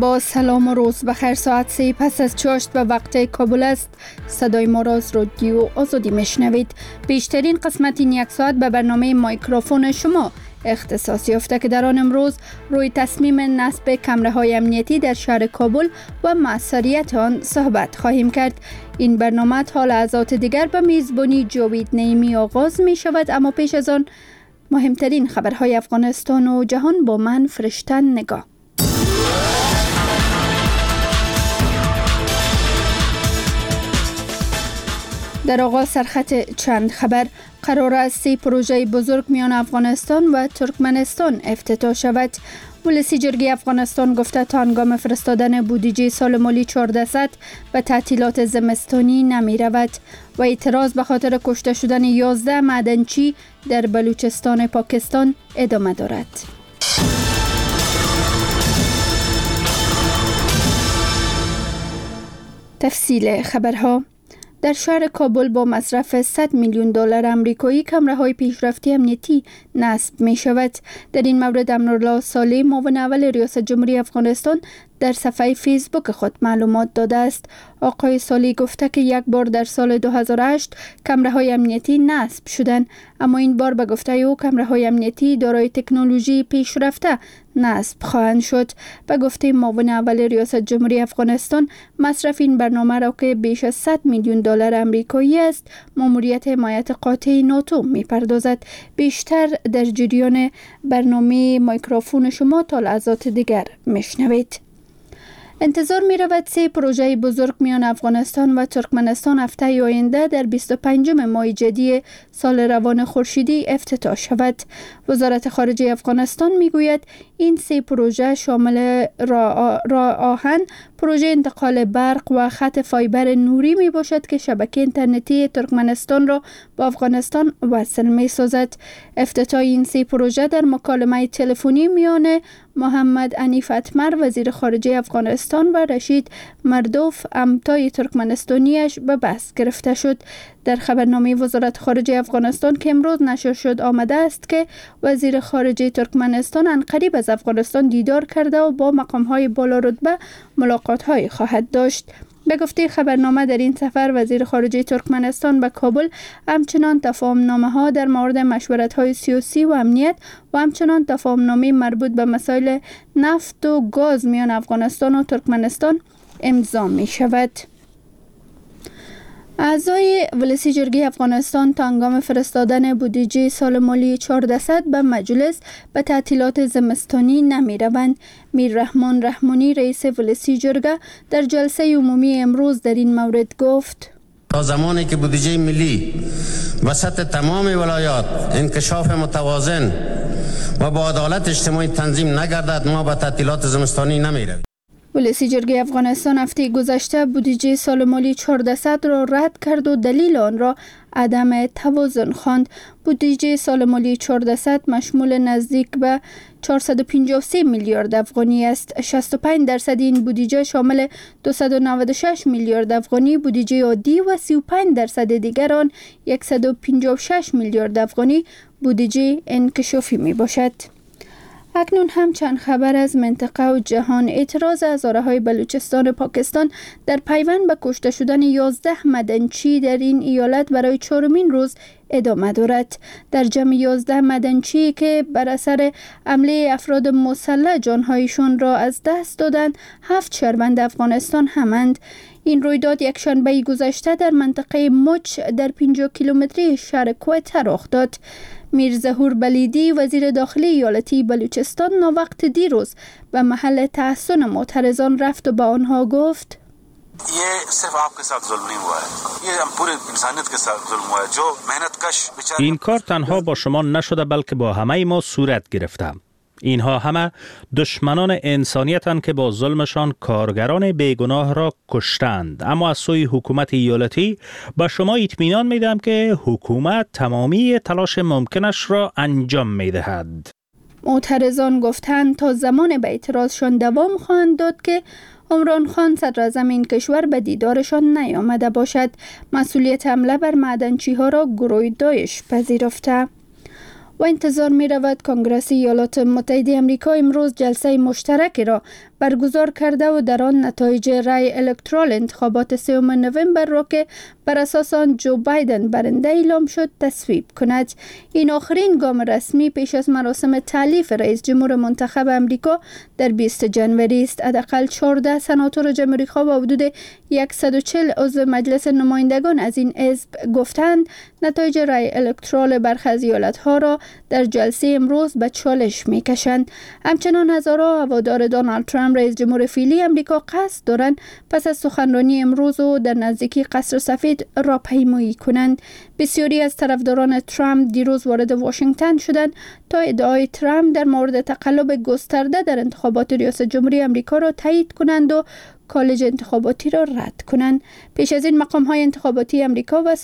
با سلام و روز بخیر. ساعت 3 پس از چاشت به وقت کابل است. صدای ما را از رادیو آزادی میشنوید. بیشترین قسمت این یک ساعت به برنامه مایکروفون شما اختصاص یافته که در آن امروز روی تصمیم نصب کامراهای امنیتی در شهر کابل و موثریت آن صحبت خواهیم کرد. این برنامه تا لحظات دیگر به میزبانی جاوید نعیمی آغاز می شود، اما پیش از آن مهمترین خبرهای افغانستان و جهان با من فرشته نگاه. در آغاز سرخط چند خبر. قرار است 3 پروژه بزرگ میان افغانستان و ترکمنستان افتتاح شود. ولسی جرگه افغانستان گفته تا هنگام فرستادن بودجه سال مالی 1400 به تعطیلات زمستانی نمی رود و اعتراض به خاطر کشته شدن 11 معدنچی در بلوچستان پاکستان ادامه دارد. تفصیل خبرها. در شهر کابل با مصرف 100 میلیون دلار آمریکایی کامراهای پیشرفته امنیتی نصب می شود. در این مورد امرالله صالح، معاون اول ریاست جمهوری افغانستان، در صفحه فیسبوک خود معلومات داده است. آقای صالح گفته که یک بار در سال 2008 کامراهای امنیتی نصب شدند، اما این بار به گفته او کامراهای امنیتی دارای تکنولوژی پیشرفته نصب خواهند شد. به گفته معاون اول ریاست جمهوری افغانستان، مصرف این برنامه را که بیش از 100 میلیون دلار آمریکایی است، ماموریت حمایت قاطع ناتو می‌پردازد. بیشتر در جریان برنامه مایکروفون شما تا لحظات دیگر میشنوید. انتظار می رود 3 پروژه بزرگ میان افغانستان و ترکمنستان هفته آینده در 25 ماه جدی سال روان خورشیدی افتتاح شود. وزارت خارجه افغانستان می گوید این 3 پروژه شامل راه آهن، پروژه انتقال برق و خط فایبر نوری می باشد که شبکه اینترنتی ترکمنستان را با افغانستان وصل می سازد. افتتاح این 3 پروژه در مکالمه تلفنی میان محمد عنیف اتمر وزیر خارجه افغانستان و رشید مردوف همتای ترکمنستانیش به بحث گرفته شد. در خبرنامه وزارت خارجه افغانستان که امروز نشر شد آمده است که وزیر خارجه ترکمنستان عنقریب از افغانستان دیدار کرده و با مقام‌های بالا رتبه ملاقات‌های خواهد داشت. به گفته خبرنامه در این سفر وزیر خارجه ترکمنستان به کابل همچنان تفاهم‌نامه‌ها در مورد مشورت‌های سیاسی و امنیت و همچنان تفاهم‌نامه مربوط به مسائل نفت و گاز میان افغانستان و ترکمنستان امضا می‌شود. اعضای ولسی جرگه افغانستان تا هنگام فرستادن بودجه سال مالی 1400 به مجلس به تعطیلات زمستانی نمی روند. میر رحمان رحمانی رئیس ولسی جرگه در جلسه عمومی امروز در این مورد گفت: تا زمانی که بودجه ملی وسط تمام ولایات انکشاف متوازن و با عدالت اجتماعی تنظیم نگردد، ما به تعطیلات زمستانی نمی رویم. ولسی جرگه افغانستان هفته گذشته بودجه سال مالی 1400 را رد کرد و دلیل آن را عدم توازن خواند. بودجه سال مالی 1400 مشمول نزدیک به 453 میلیارد افغانی است. 65% این بودجه شامل 296 میلیارد افغانی بودجه عادی و 35% دیگر آن 156 میلیارد افغانی بودجه انکشافی می باشد. اکنون هم چند خبر از منطقه و جهان. اعتراض هزاره‌های بلوچستان پاکستان در پیوند به کشته شدن 11 معدنچی در این ایالت برای 4مین روز ادامه دارد. در جمع 11 معدنچی که بر اثر حمله افراد مسلح جانهایشان را از دست دادند، 7 شهروند افغانستان همند. این رویداد یک شنبه گذشته در منطقه مچ در 50 کیلومتری شهر کویت رخ داد. میر ظهور بلیدی وزیر داخلی ایالتی بلوچستان ناوقت دیروز به محل تحصن معترضان رفت و به آنها گفت: این کار تنها با شما نشده بلکه با همه ما صورت گرفته. اینها همه دشمنان انسانیتند که با ظلمشان کارگران بیگناه را کشتند. اما از سوی حکومت ایالتی به شما اطمینان میدم که حکومت تمامی تلاش ممکنش را انجام میدهد. معترضان گفتند تا زمان به اعتراضشان دوام خواهند داد که عمران خان صدراعظم این کشور به دیدارشان نیامده باشد. مسئولیت حمله بر معدنچی ها را گروه داعش پذیرفته. و انتظار می رود کنگره ایالات متحده آمریکا امروز جلسه مشترکی را برگزار کرده و در آن نتایج رای الکترال انتخابات 3 نوامبر را که بر اساس آن جو بایدن برنده اعلام شد تصویب کند. این آخرین گام رسمی پیش از مراسم تالیف رئیس جمهور منتخب آمریکا در 20 جنوری است. حداقل 14 سناتور جمهوری خواه و حدود 140 عضو مجلس نمایندگان از این حزب گفتند نتایج رای الکترال برخی از ایالت‌ها را در جلسه امروز به چالش می‌کشند. همچنان هزارها هوادار دونالد ترامپ رئیس جمهور فعلی آمریکا قصد دارند پس از سخنرانی امروز و در نزدیکی قصر سفید راهپیمایی کنند. بسیاری از طرفداران ترامپ دیروز وارد واشنگتن شدند تا ادعای ترامپ در مورد تقلب گسترده در انتخابات ریاست جمهوری آمریکا را تایید کنند و کالج انتخاباتی را رد کنند. پیش از این مقام‌های انتخاباتی آمریکا و